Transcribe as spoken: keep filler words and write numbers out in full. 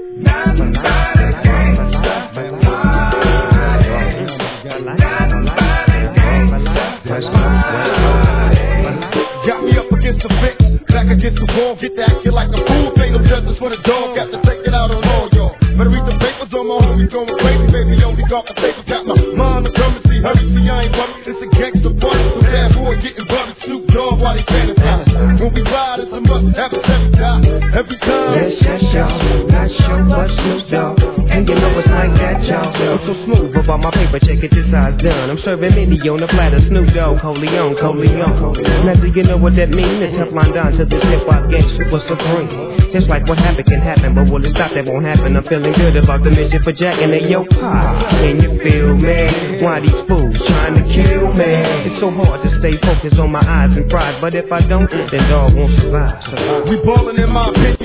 Got me up against the fence, back against the wall, get to acting like a fool. Ain't no justice for the dog, got to take it out on all y'all. Better read the papers on my homies going crazy, baby. Only got the paper, got my mind on currency. Hurry, see, I ain't worried, it's a gangster party. So bad boy getting buried, Snoop Dogg while they fantasize. When we ride, it's a must have a every time. Every time. Yes, yes, y'all. Not sure what Snoop Dogg. And you know it's like that, y'all. I'm so smooth about my paper, check it, this size done. I'm serving mini on the platter, Snoop Dogg, Coleon, Coleon. Now do you know what that mean? The Teflon Don to this hip-hop gang super supreme. It's like what happened can happen, but will it stop? That won't happen. I'm feeling good about the mission for Jack and they yo pop. Can you feel me? Why these fools trying to kill me? It's so hard to stay focused on my eyes and pride, but if I don't, then dog won't survive. survive. We ballin' in my opinion.